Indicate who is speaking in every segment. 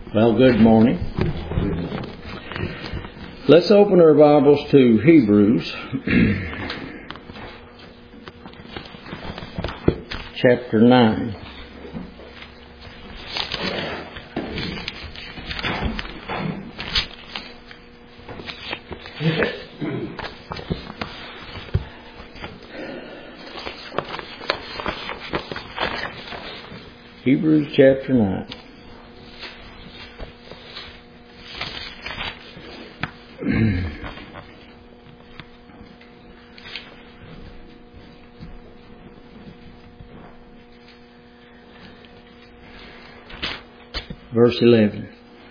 Speaker 1: Well, good morning. Let's open our Bibles to Hebrews chapter 9. Hebrews chapter 9. Verse 11.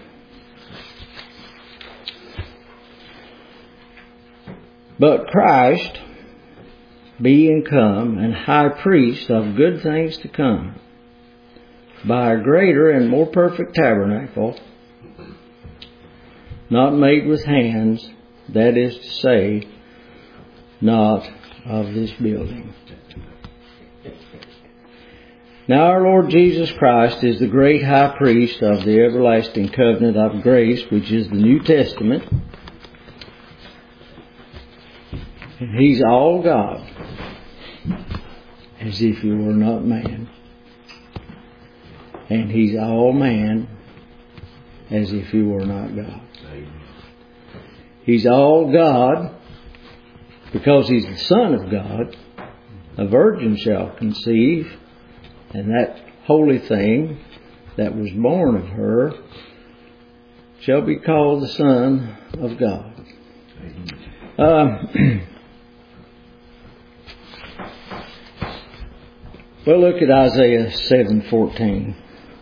Speaker 1: But Christ, being come and high priest of good things to come, by a greater and more perfect tabernacle, not made with hands, that is to say, not of this building. Now our Lord Jesus Christ is the great high priest of the everlasting covenant of grace, which is the New Testament. And He's all God, as if He were not man. And He's all man, as if He were not God. He's all God, because He's the Son of God. A virgin shall conceive, and that holy thing that was born of her shall be called the Son of God. Well, look at Isaiah 7:14.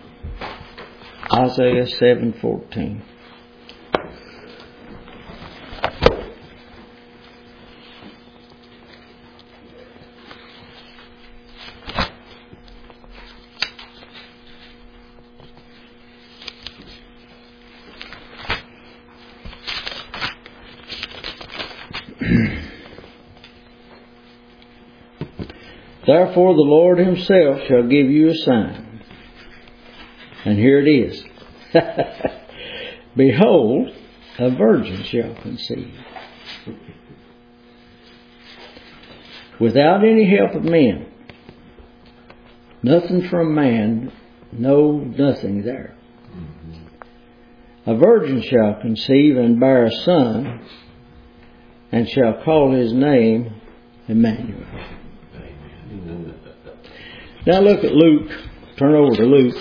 Speaker 1: Isaiah 7:14. Therefore the Lord Himself shall give you a sign. And here it is. Behold, a virgin shall conceive. Without any help of men. Nothing from man. No, nothing there. A virgin shall conceive and bear a son, and shall call his name Emmanuel. Now look at Luke. Turn over to Luke.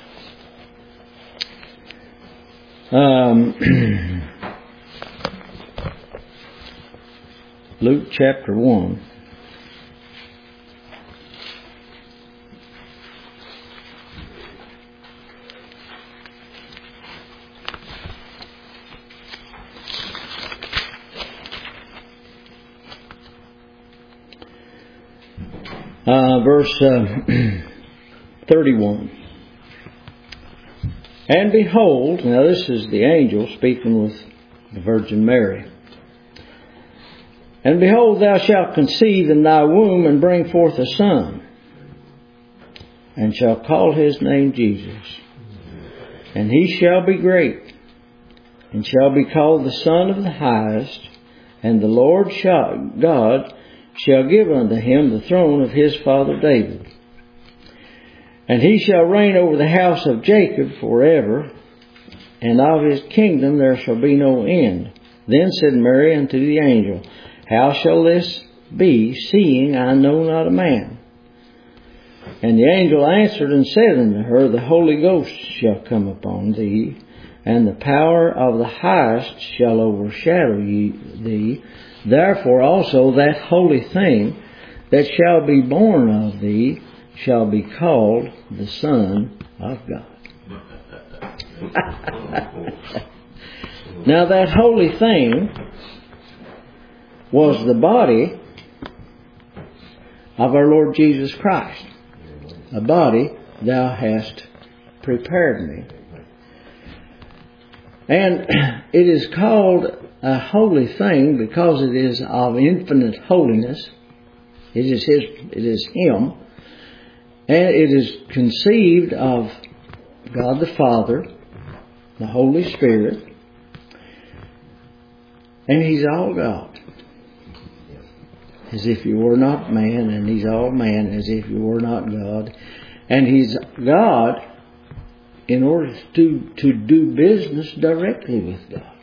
Speaker 1: Luke chapter 1. Verse 31. And behold, now this is the angel speaking with the Virgin Mary. And behold, thou shalt conceive in thy womb and bring forth a son, and shall call his name Jesus. And he shall be great, and shall be called the Son of the Highest, and the Lord God shall give unto him the throne of his father David. And he shall reign over the house of Jacob forever, and of his kingdom there shall be no end. Then said Mary unto the angel, How shall this be, seeing I know not a man? And the angel answered and said unto her, The Holy Ghost shall come upon thee, and the power of the Highest shall overshadow thee. Therefore also that holy thing that shall be born of thee shall be called the Son of God. Now that holy thing was the body of our Lord Jesus Christ. A body thou hast prepared me. And it is called a holy thing because it is of infinite holiness. It is Him. And it is conceived of God the Father the Holy Spirit, and He's all God, as if He were not man, and He's all man, as if He were not God. And He's God in order to do business directly with God.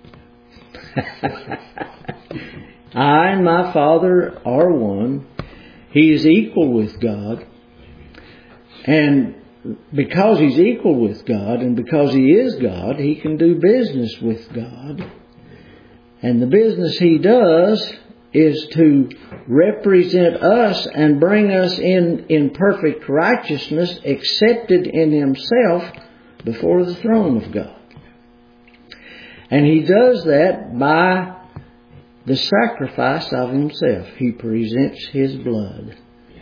Speaker 1: I and my Father are one. He is equal with God. And because He's equal with God, and because He is God, He can do business with God. And the business He does is to represent us and bring us in perfect righteousness, accepted in Himself before the throne of God. And He does that by the sacrifice of Himself. He presents His blood.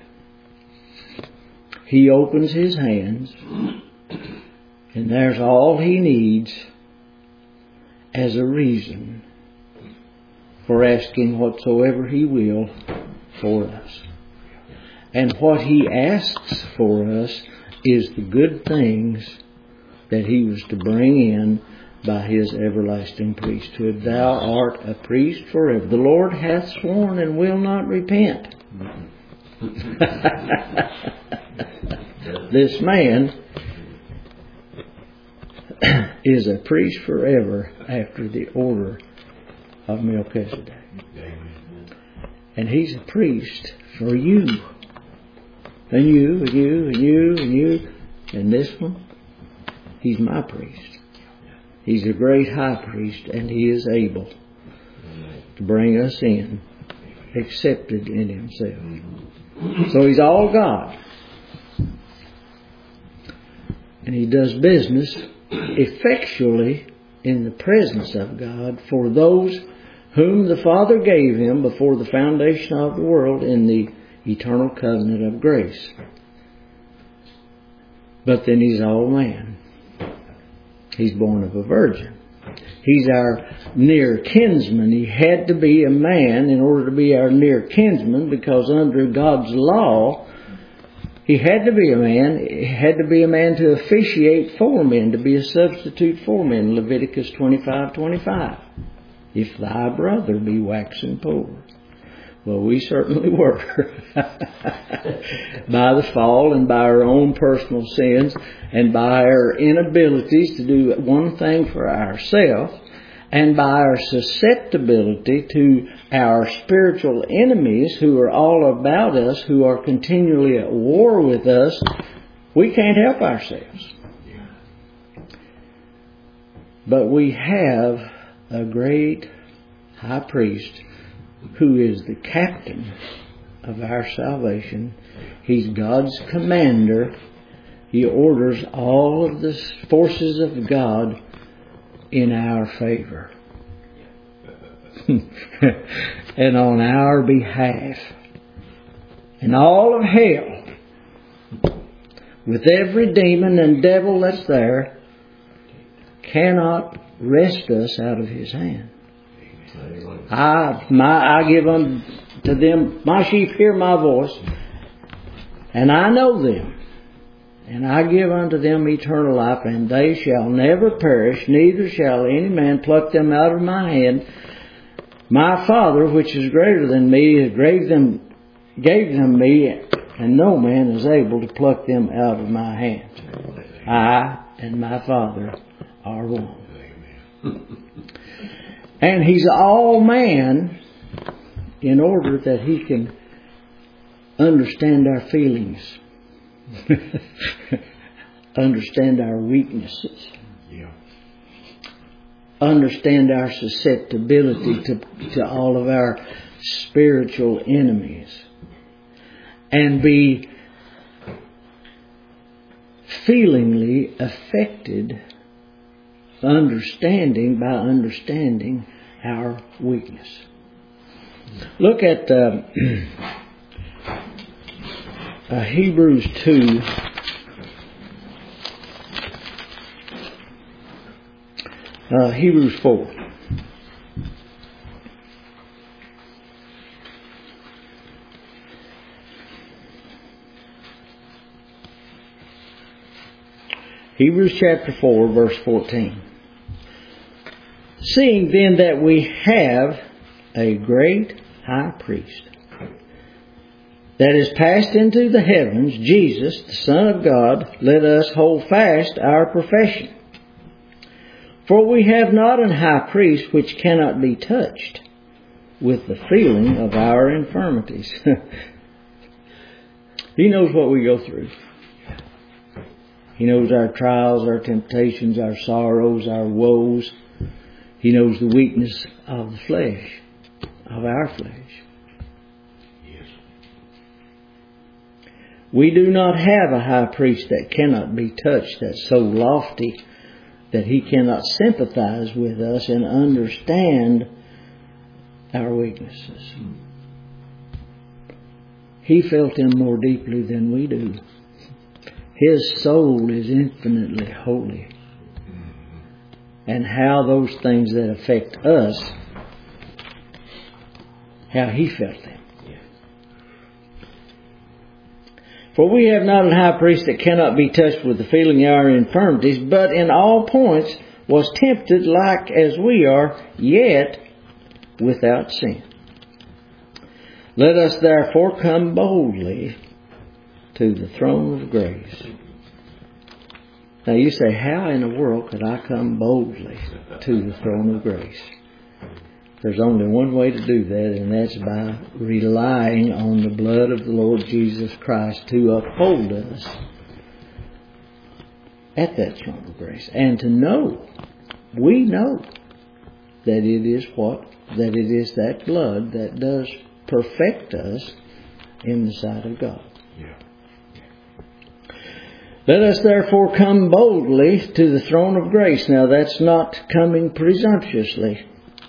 Speaker 1: He opens His hands, and there's all He needs as a reason for asking whatsoever He will for us. And what He asks for us is the good things that He was to bring in by His everlasting priesthood. Thou art a priest forever. The Lord hath sworn and will not repent. This man is a priest forever after the order of Melchizedek. And he's a priest for you. And you, and you, and you, and you. And this one, he's my priest. He's a great high priest, and he is able to bring us in, accepted in Himself. So He's all God. And He does business effectually in the presence of God for those whom the Father gave Him before the foundation of the world in the eternal covenant of grace. But then He's all man. He's born of a virgin. He's our near kinsman. He had to be a man in order to be our near kinsman, because under God's law, He had to be a man. He had to be a man to officiate for men, to be a substitute for men. Leviticus 25:25. If thy brother be waxen poor. Well, we certainly were. By the fall and by our own personal sins and by our inabilities to do one thing for ourselves, and by our susceptibility to our spiritual enemies who are all about us, who are continually at war with us, we can't help ourselves. But we have a great high priest who is the captain of our salvation. He's God's commander. He orders all of the forces of God in our favor and on our behalf. And all of hell, with every demon and devil that's there, cannot wrest us out of His hand. I give unto them, my sheep hear my voice, and I know them, and I give unto them eternal life, and they shall never perish, neither shall any man pluck them out of my hand. My Father, which is greater than me, gave them me, and no man is able to pluck them out of my hand. I and my Father are one. And He's all man in order that He can understand our feelings, understand our weaknesses, understand our susceptibility to all of our spiritual enemies, and be feelingly affected by understanding our weakness. Look at Hebrews 2. Hebrews 4. Hebrews chapter 4, verse 14. Seeing then that we have a great high priest that is passed into the heavens, Jesus, the Son of God, let us hold fast our profession. For we have not an high priest which cannot be touched with the feeling of our infirmities. He knows what we go through. He knows our trials, our temptations, our sorrows, our woes. He knows the weakness of the flesh, of our flesh.
Speaker 2: Yes.
Speaker 1: We do not have a high priest that cannot be touched, that's so lofty that he cannot sympathize with us and understand our weaknesses. He felt them more deeply than we do. His soul is infinitely holy. And how those things that affect us, how he felt them. For we have not a high priest that cannot be touched with the feeling of our infirmities, but in all points was tempted like as we are, yet without sin. Let us therefore come boldly to the throne of grace. Now you say, how in the world could I come boldly to the throne of grace? There's only one way to do that, and that's by relying on the blood of the Lord Jesus Christ to uphold us at that throne of grace. And to know, we know that it is that blood that does perfect us in the sight of God. Let us therefore come boldly to the throne of grace. Now that's not coming presumptuously.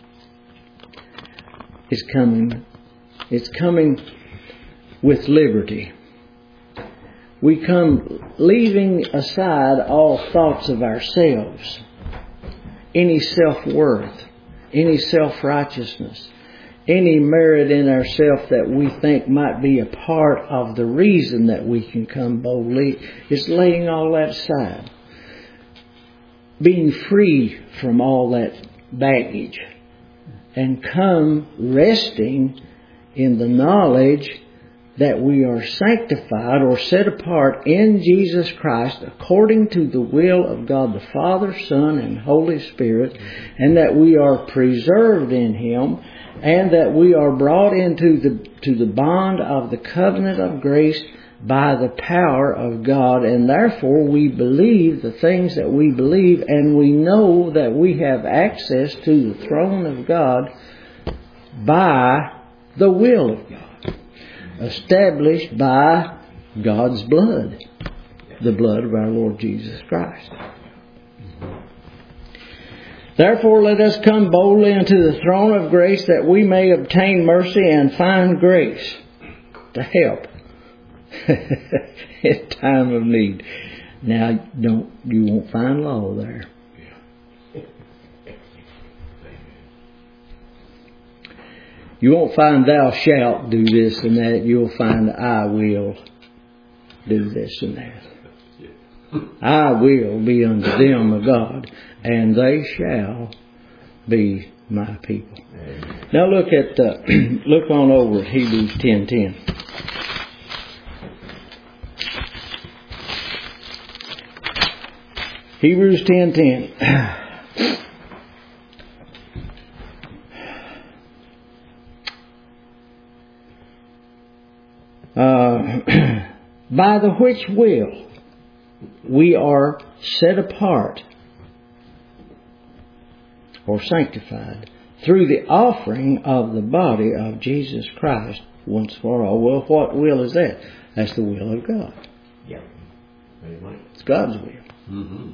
Speaker 1: It's coming with liberty. We come leaving aside all thoughts of ourselves, any self-worth, any self-righteousness, any merit in ourselves that we think might be a part of the reason that we can come boldly, is laying all that aside. Being free from all that baggage. And come resting in the knowledge that we are sanctified or set apart in Jesus Christ according to the will of God the Father, Son, and Holy Spirit, and that we are preserved in Him, and that we are brought into the bond of the covenant of grace by the power of God, and therefore we believe the things that we believe, and we know that we have access to the throne of God by the will of God, established by God's blood, the blood of our Lord Jesus Christ. Therefore let us come boldly unto the throne of grace, that we may obtain mercy and find grace to help in time of need. Now, you won't find law there. You won't find thou shalt do this and that. You'll find I will do this and that. I will be unto them a God, and they shall be my people. Now look on over at Hebrews 10:10. Hebrews 10:10. By the which will we are set apart or sanctified through the offering of the body of Jesus Christ once for all. Well, what will is that? That's the will of God.
Speaker 2: Yeah.
Speaker 1: It's God's will.
Speaker 2: Mm-hmm.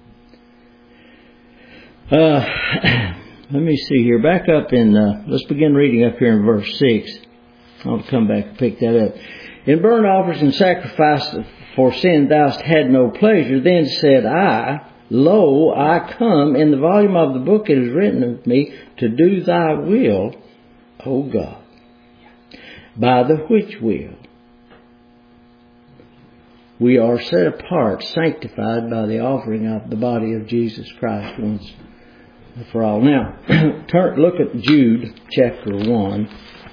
Speaker 1: Let me see here. Back up in, let's begin reading up here in verse 6. I'll come back and pick that up. In burnt offerings and sacrifice for sin thou hast had no pleasure. Then said I, Lo, I come. In the volume of the book it is written of me to do thy will, O God. By the which will we are set apart, sanctified by the offering of the body of Jesus Christ for all. Now, look at Jude chapter 1,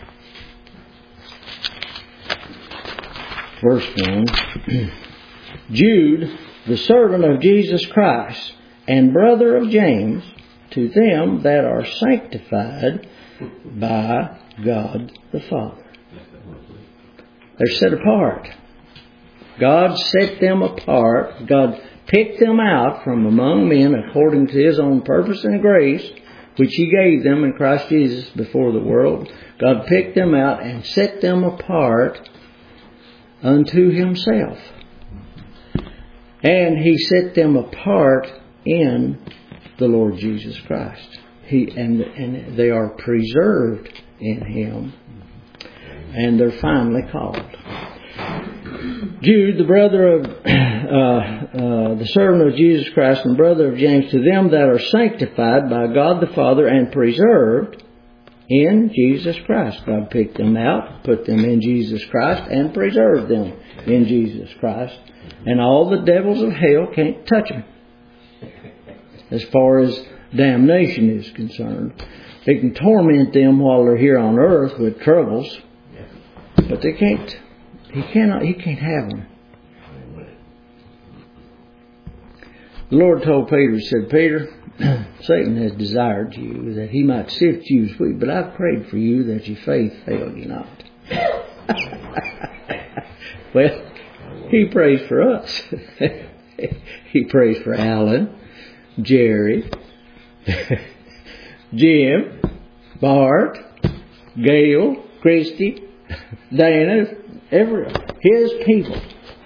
Speaker 1: verse 1. Jude, the servant of Jesus Christ, and brother of James, to them that are sanctified by God the Father. They're set apart. God set them apart. God picked them out from among men according to His own purpose and grace, which He gave them in Christ Jesus before the world. God picked them out and set them apart unto Himself. And He set them apart in the Lord Jesus Christ. And they are preserved in Him. And they're finally called. Jude, the brother of the servant of Jesus Christ and brother of James, to them that are sanctified by God the Father and preserved in Jesus Christ. God picked them out, put them in Jesus Christ, and preserved them in Jesus Christ. And all the devils of hell can't touch them. As far as damnation is concerned, they can torment them while they're here on earth with troubles, but they can't. He can't have them. The Lord told Peter, He said, Peter, Satan has desired you that he might sift you as wheat, but I've prayed for you that your faith fail you not. Well, He prays for us. He prays for Alan, Jerry, Jim, Bart, Gail, Christy, Dana, His people.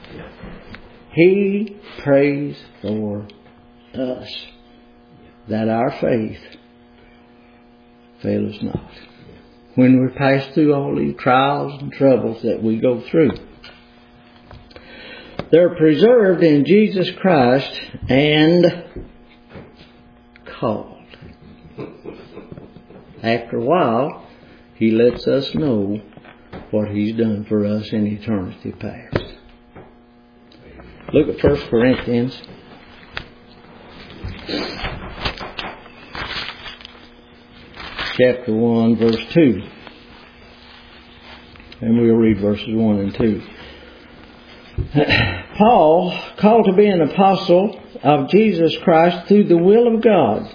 Speaker 1: He prays for us that our faith fail us not. When we pass through all these trials and troubles that we go through, they're preserved in Jesus Christ and called. After a while, He lets us know what He's done for us in eternity past. Look at 1 Corinthians chapter 1, verse 2. And we'll read verses 1 and 2. Paul, called to be an apostle of Jesus Christ through the will of God,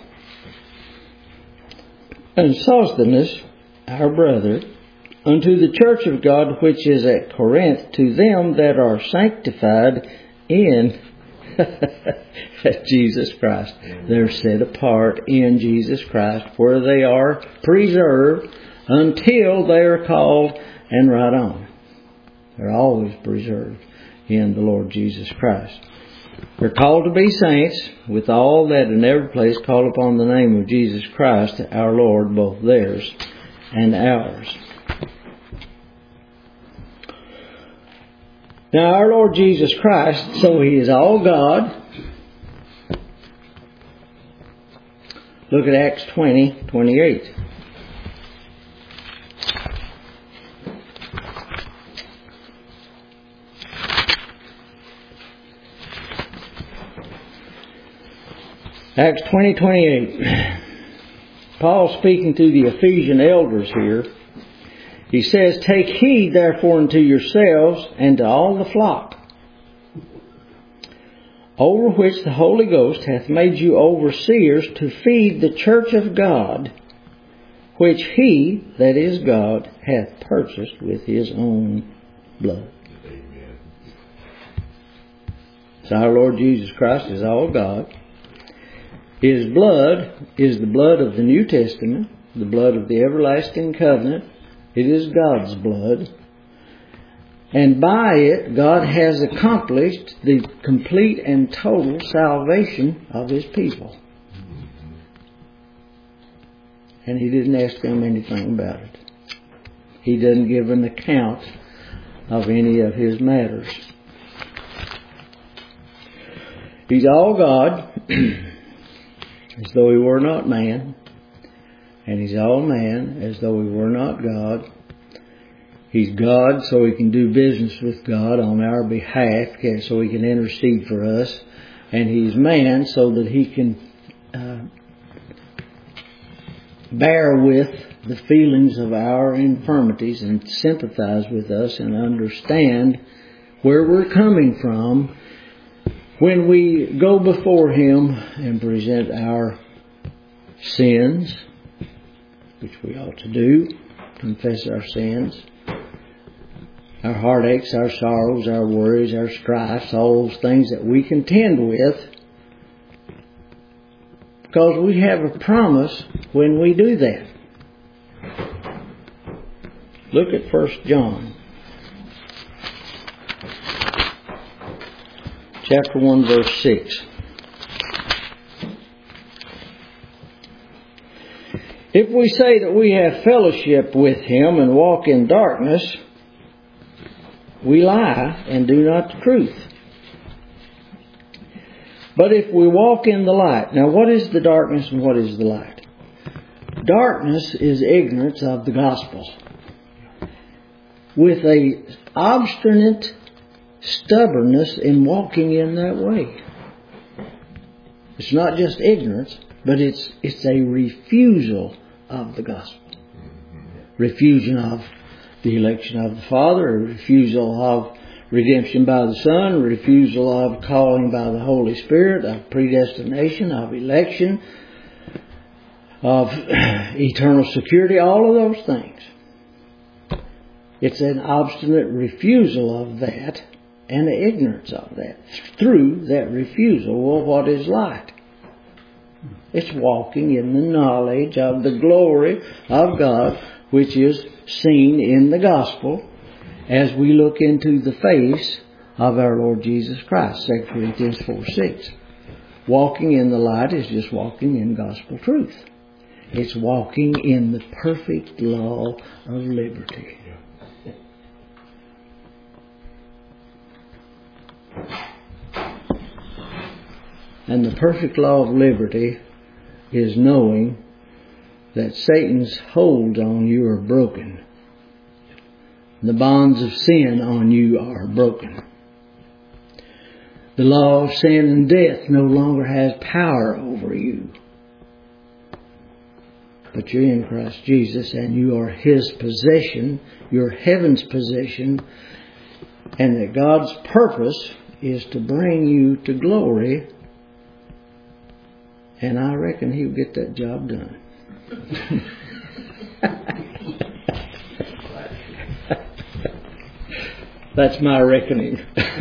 Speaker 1: and Sosthenes, our brother, unto the church of God which is at Corinth, to them that are sanctified in Jesus Christ. They're set apart in Jesus Christ, where they are preserved until they are called and right on. They're always preserved in the Lord Jesus Christ. We're called to be saints, with all that in every place call upon the name of Jesus Christ, our Lord, both theirs and ours. Now our Lord Jesus Christ, so He is all God. Look at Acts 20:28. Acts 20:28. Paul speaking to the Ephesian elders here. He says, take heed therefore unto yourselves and to all the flock, over which the Holy Ghost hath made you overseers to feed the church of God, which He, that is God, hath purchased with His own blood. Amen. So our Lord Jesus Christ is all God. His blood is the blood of the New Testament, the blood of the everlasting covenant. It is God's blood. And by it, God has accomplished the complete and total salvation of His people. And He didn't ask them anything about it. He doesn't give an account of any of His matters. He's all God, as though He were not man. And He's all man, as though He were not God. He's God, so He can do business with God on our behalf, so He can intercede for us. And He's man, so that He can bear with the feelings of our infirmities and sympathize with us and understand where we're coming from when we go before Him and present our sins, which we ought to do, confess our sins, our heartaches, our sorrows, our worries, our strifes, all those things that we contend with, because we have a promise when we do that. Look at 1 John chapter 1 verse 6. If we say that we have fellowship with Him and walk in darkness, we lie and do not the truth. But if we walk in the light. Now what is the darkness and what is the light? Darkness is ignorance of the gospel. With a obstinate stubbornness in walking in that way. It's not just ignorance, but it's a refusal of the gospel. Refusal of the election of the Father, a refusal of redemption by the Son, a refusal of calling by the Holy Spirit, of predestination, of election, of eternal security, all of those things. It's an obstinate refusal of that and the ignorance of that. Through that refusal, well, what is light? It's walking in the knowledge of the glory of God, which is seen in the gospel as we look into the face of our Lord Jesus Christ. 2 Corinthians 4:6. Walking in the light is just walking in gospel truth. It's walking in the perfect law of liberty. And the perfect law of liberty is knowing that Satan's hold on you are broken. The bonds of sin on you are broken. The law of sin and death no longer has power over you. But you're in Christ Jesus and you are His possession, you're heaven's possession, and that God's purpose is to bring you to glory. And I reckon He'll get that job done. That's my reckoning.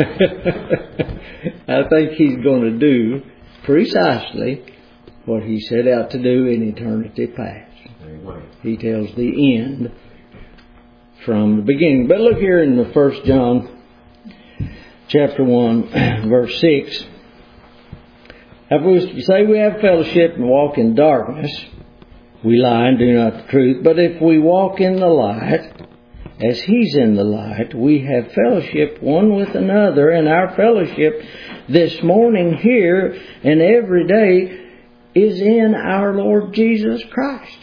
Speaker 1: I think He's going to do precisely what He set out to do in eternity past. He tells the end from the beginning. But look here in the 1 John chapter 1 verse 6. If we say we have fellowship and walk in darkness, we lie and do not the truth. But if we walk in the light, as He's in the light, we have fellowship one with another. And our fellowship this morning here and every day is in our Lord Jesus Christ.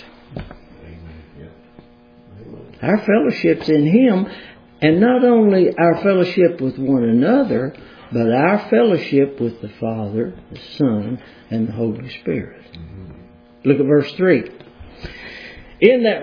Speaker 1: Our fellowship's in Him. And not only our fellowship with one another, but our fellowship with the Father, the Son, and the Holy Spirit. Look at verse 3. In that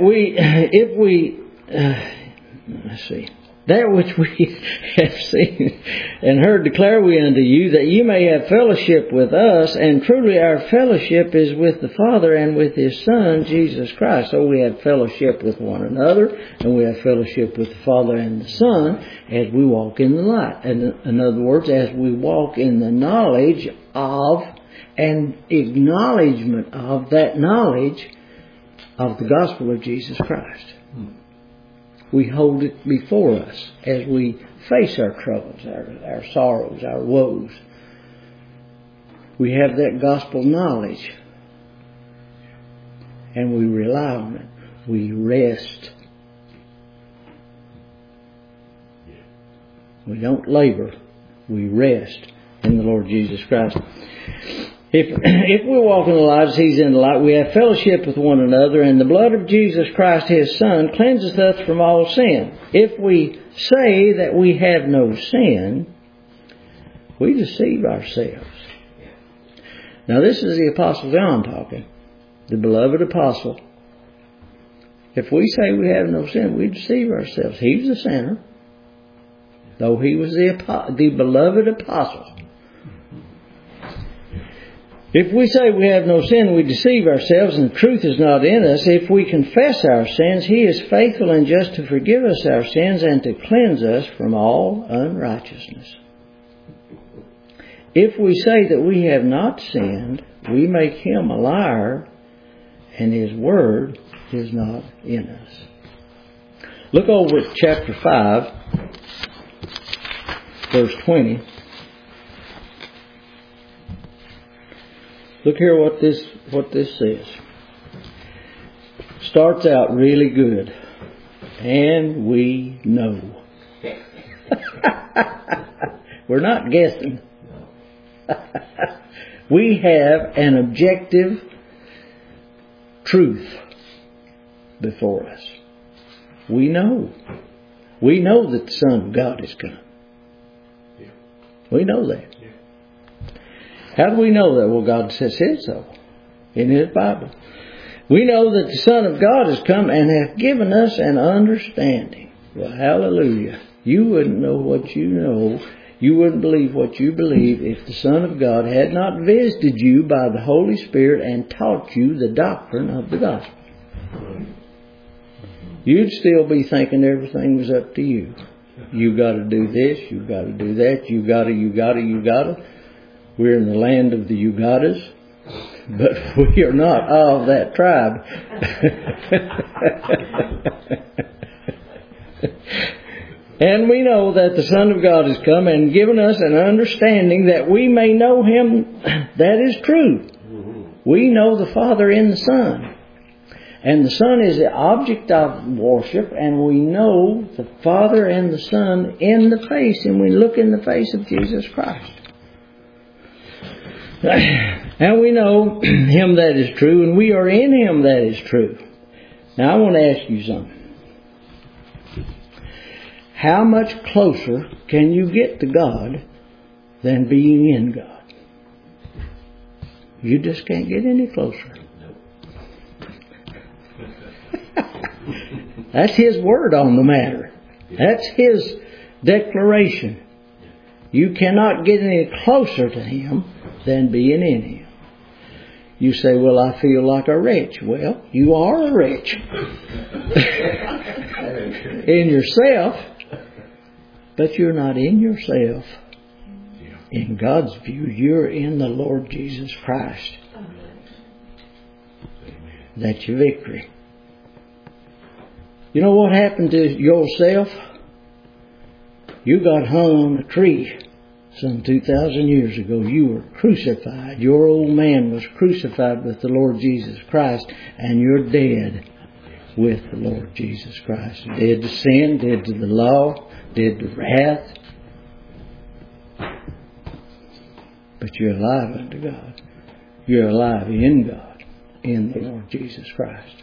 Speaker 1: that which we have seen and heard declare we unto you, that you may have fellowship with us, and truly our fellowship is with the Father and with His Son, Jesus Christ. So we have fellowship with one another, and we have fellowship with the Father and the Son as we walk in the light. And in other words, as we walk in the knowledge of and acknowledgement of that knowledge of the gospel of Jesus Christ. We hold it before us as we face our troubles, our sorrows, our woes. We have that gospel knowledge. And we rely on it. We rest. We don't labor. We rest in the Lord Jesus Christ. If we walk in the light as He's in the light, we have fellowship with one another, and the blood of Jesus Christ, His Son, cleanses us from all sin. If we say that we have no sin, we deceive ourselves. Now this is the Apostle John talking, the beloved apostle If we say we have no sin, we deceive ourselves. He's the sinner, though he was the beloved apostle. If we say we have no sin, we deceive ourselves, and the truth is not in us. If we confess our sins, He is faithful and just to forgive us our sins and to cleanse us from all unrighteousness. If we say that we have not sinned, we make Him a liar, and His word is not in us. Look over at chapter 5, verse 20. Look here what this says. Starts out really good. And we know. We're not guessing. We have an objective truth before us. We know. We know that the Son of God is come. We know that. How do we know that? Well, God said so in His Bible. We know that the Son of God has come and hath given us an understanding. Well, hallelujah. You wouldn't know what you know. You wouldn't believe what you believe if the Son of God had not visited you by the Holy Spirit and taught you the doctrine of the gospel. You'd still be thinking everything was up to you. You got to do this. You got to do that. You got to. We're in the land of the Ugadas, but we are not of that tribe. And we know that the Son of God has come and given us an understanding that we may know Him. That is true. We know the Father in the Son. And the Son is the object of worship, and we know the Father and the Son in the face, and we look in the face of Jesus Christ. And we know Him that is true, and we are in Him that is true. Now I want to ask you something. How much closer can you get to God than being in God? You just can't get any closer. That's His word on the matter. That's His declaration. You cannot get any closer to Him than being in Him. You say, well, I feel like a wretch. Well, you are a wretch. In yourself. But you're not in yourself. In God's view, you're in the Lord Jesus Christ. That's your victory. You know what happened to yourself? You got hung on a tree some 2,000 years ago. You were crucified. Your old man was crucified with the Lord Jesus Christ, and you're dead with the Lord Jesus Christ. Dead to sin, dead to the law, dead to wrath. But you're alive unto God. You're alive in God, in the Lord Jesus Christ.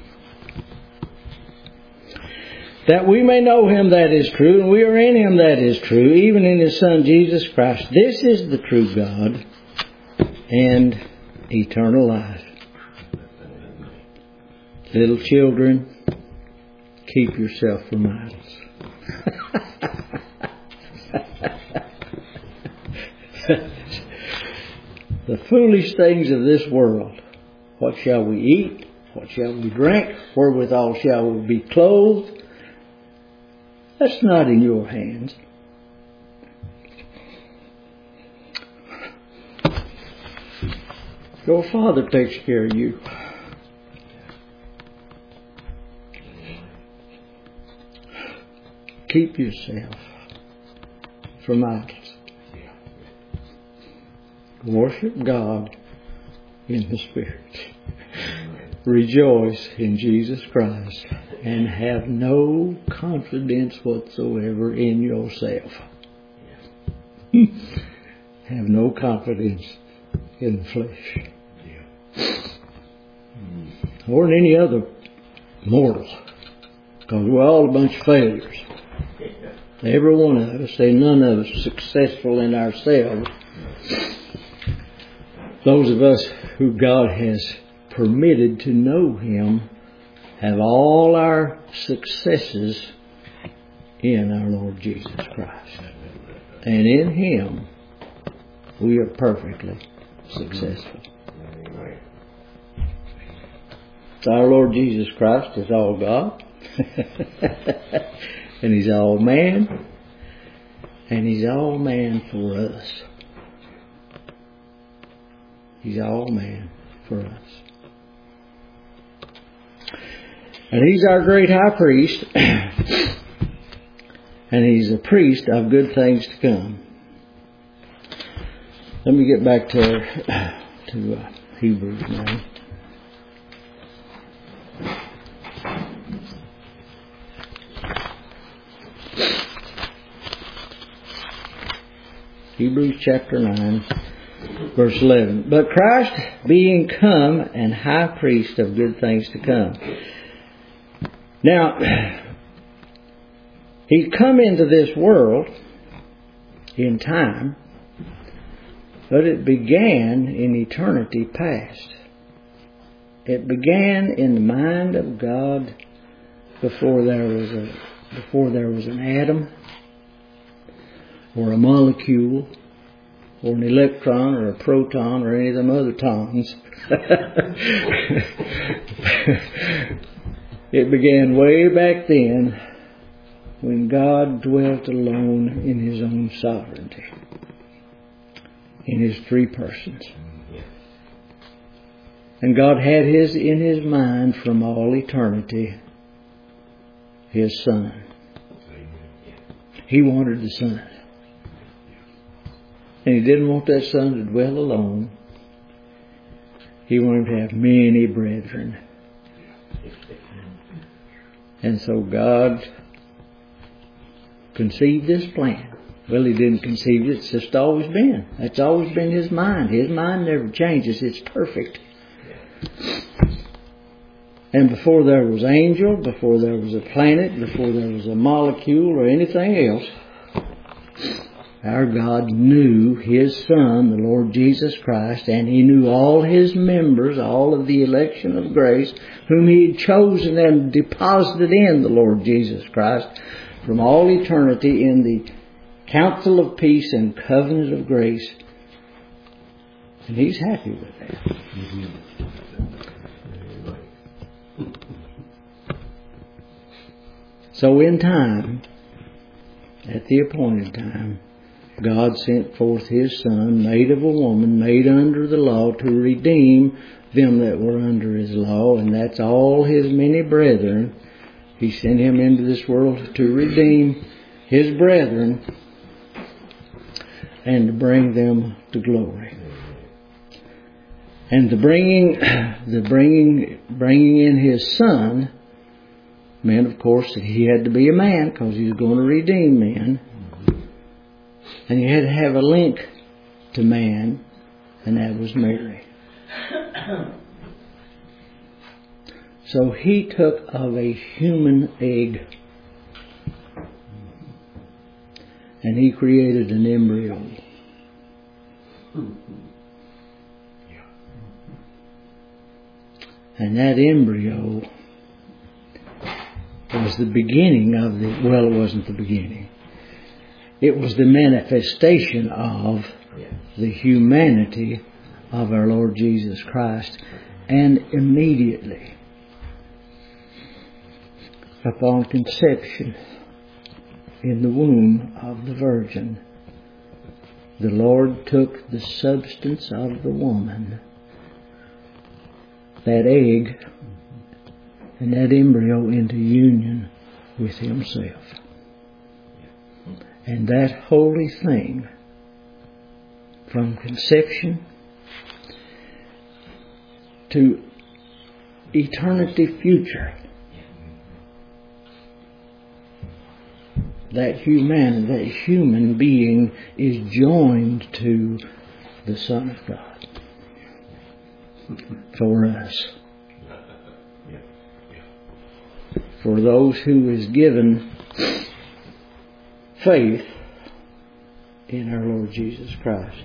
Speaker 1: That we may know Him that is true, and we are in Him that is true, even in His Son Jesus Christ. This is the true God and eternal life. Little children, keep yourself from idols. The foolish things of this world. What shall we eat? What shall we drink? Wherewithal shall we be clothed? That's not in your hands. Your Father takes care of you. Keep yourself from idols. Worship God in the Spirit. Rejoice in Jesus Christ and have no confidence whatsoever in yourself. Have no confidence in the flesh. Or in any other mortal. Because we're all a bunch of failures. Every one of us, say none of us successful in ourselves. Those of us who God has permitted to know Him have all our successes in our Lord Jesus Christ. And in Him, we are perfectly successful. So our Lord Jesus Christ is all God. And He's all man. And He's all man for us. He's all man for us. And He's our great high priest. And He's a priest of good things to come. Let me get back to Hebrews now. Hebrews chapter 9, verse 11. But Christ being come and high priest of good things to come. Now, He'd come into this world in time, but it began in eternity past. It began in the mind of God before there was an atom, or a molecule, or an electron, or a proton, or any of them other tons. It began way back then, when God dwelt alone in His own sovereignty, in His three persons. And God had in His mind from all eternity His Son. He wanted the Son. And He didn't want that Son to dwell alone. He wanted to have many brethren. And so God conceived this plan. Well, He didn't conceive it. It's just always been. That's always been His mind. His mind never changes. It's perfect. And before there was angel, before there was a planet, before there was a molecule or anything else, our God knew His Son, the Lord Jesus Christ, and He knew all His members, all of the election of grace, whom He had chosen and deposited in the Lord Jesus Christ from all eternity in the council of peace and covenant of grace. And He's happy with that. So in time, at the appointed time, God sent forth His Son, made of a woman, made under the law, to redeem them that were under His law, and that's all His many brethren. He sent Him into this world to redeem His brethren and to bring them to glory. And the bringing in His Son meant, of course, that He had to be a man because He was going to redeem men. And He had to have a link to man, and that was Mary. So He took of a human egg and He created an embryo. And that embryo was the beginning of it wasn't the beginning. It was the manifestation of the humanity of our Lord Jesus Christ. And immediately, upon conception in the womb of the Virgin, the Lord took the substance of the woman, that egg, and that embryo into union with Himself. And that holy thing, from conception to eternity future, that human being is joined to the Son of God for us. For those who is given faith in our Lord Jesus Christ.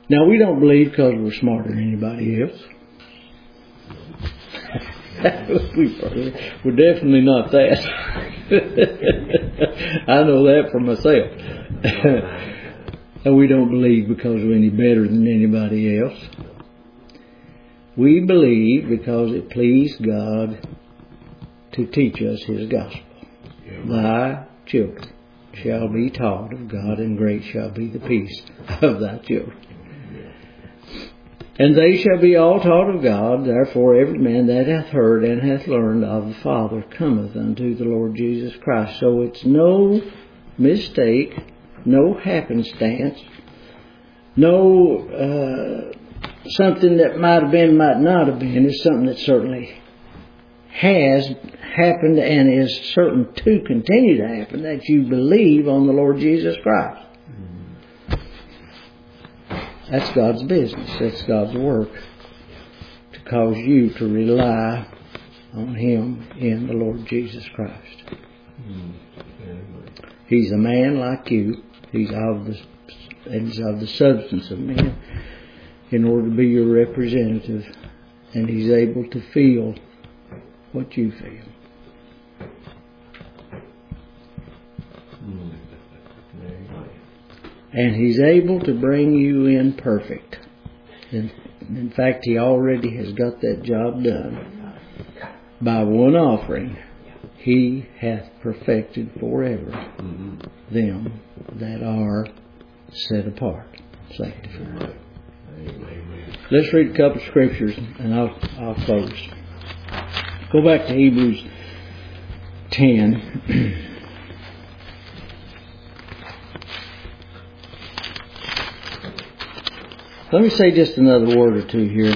Speaker 1: Now, we don't believe because we're smarter than anybody else. We're definitely not that. I know that for myself. And we don't believe because we're any better than anybody else. We believe because it pleased God to teach us His gospel. Thy children shall be taught of God, and great shall be the peace of thy children. And they shall be all taught of God. Therefore every man that hath heard and hath learned of the Father cometh unto the Lord Jesus Christ. So it's no mistake, no happenstance, no something that might have been, might not have been. It's something that certainly has happened and is certain to continue to happen, that you believe on the Lord Jesus Christ. That's God's business. That's God's work, to cause you to rely on Him in the Lord Jesus Christ. He's a man like you. He's of the substance of men in order to be your representative. And He's able to feel what you feel. And He's able to bring you in perfect. In fact, He already has got that job done. By one offering, He hath perfected forever them that are set apart, sanctified. Let's read a couple of scriptures and I'll close. Go back to Hebrews 10. Let me say just another word or two here.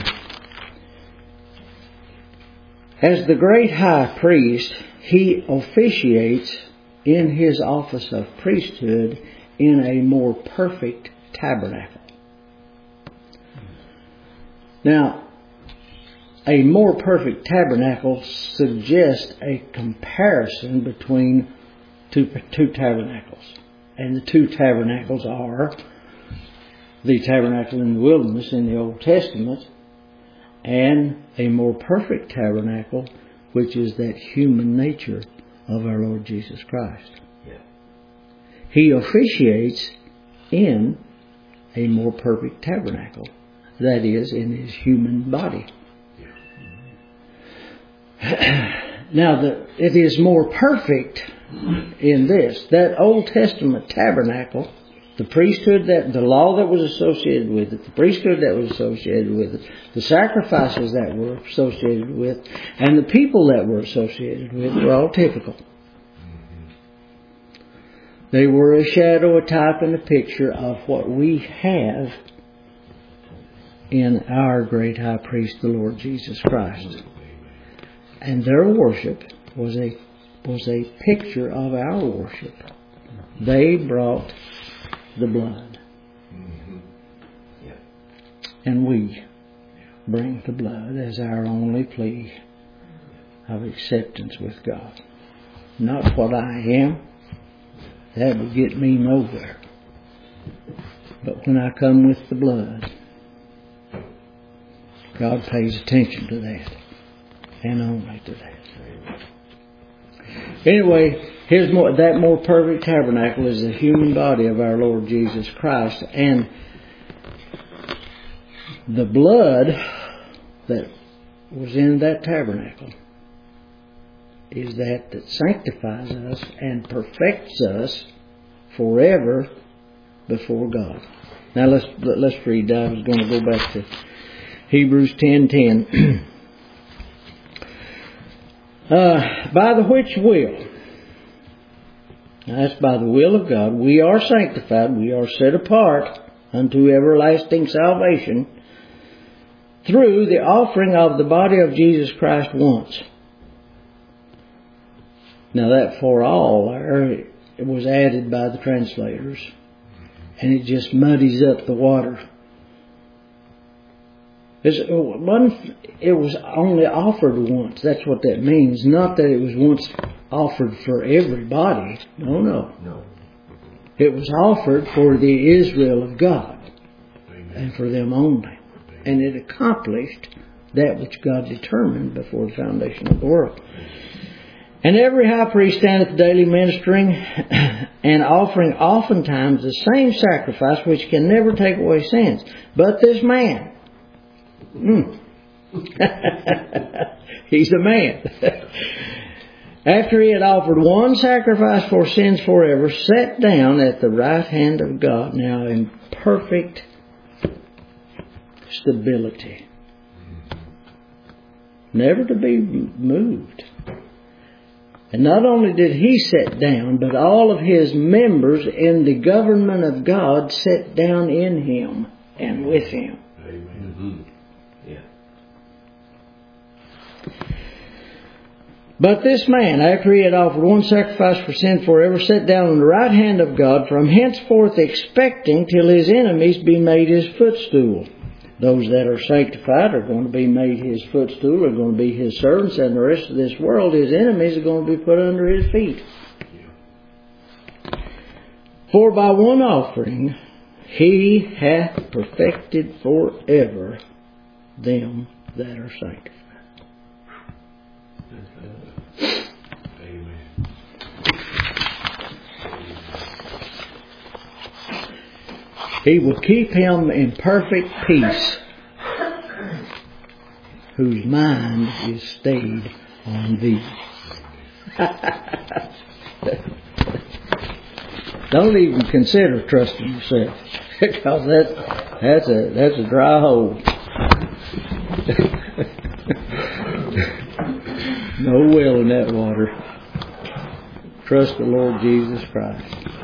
Speaker 1: As the great high priest, He officiates in His office of priesthood in a more perfect tabernacle. Now, a more perfect tabernacle suggests a comparison between two tabernacles. And the two tabernacles are the tabernacle in the wilderness in the Old Testament, and a more perfect tabernacle, which is that human nature of our Lord Jesus Christ. Yeah. He officiates in a more perfect tabernacle, that is, in His human body. Yeah. Now, it is more perfect in this. That Old Testament tabernacle, the priesthood, the law that was associated with it, the priesthood that was associated with it, the sacrifices that were associated with, and the people that were associated with were all typical. They were a shadow, a type, and a picture of what we have in our great high priest, the Lord Jesus Christ. And their worship was a picture of our worship. They brought the blood. And we bring the blood as our only plea of acceptance with God. Not what I am. That would get me nowhere. But when I come with the blood, God pays attention to that. And only to that. Anyway, that more perfect tabernacle is the human body of our Lord Jesus Christ. And the blood that was in that tabernacle is that sanctifies us and perfects us forever before God. Now let's read. I was going to go back to Hebrews 10:10. By the which will, that's by the will of God, we are sanctified, we are set apart unto everlasting salvation through the offering of the body of Jesus Christ once. Now that for all it was added by the translators, and it just muddies up the water. It was only offered once. That's what that means. Not that it was once offered for everybody. No. It was offered for the Israel of God. and for them only. And it accomplished that which God determined before the foundation of the world. And every high priest standeth daily ministering and offering oftentimes the same sacrifice which can never take away sins. But this man, he's a man. After he had offered one sacrifice for sins forever, sat down at the right hand of God, now in perfect stability, never to be moved. And not only did he sit down, but all of his members in the government of God sat down in him and with him.
Speaker 2: Amen. Yeah.
Speaker 1: But this man, after he had offered one sacrifice for sin forever, sat down on the right hand of God, from henceforth expecting till his enemies be made his footstool. Those that are sanctified are going to be made his footstool, are going to be his servants, and the rest of this world, his enemies, are going to be put under his feet. For by one offering he hath perfected forever them that are sanctified.
Speaker 2: Amen.
Speaker 1: He will keep him in perfect peace, whose mind is stayed on thee. Don't even consider trusting yourself, because that's a dry hole. No will in that water. Trust the Lord Jesus Christ.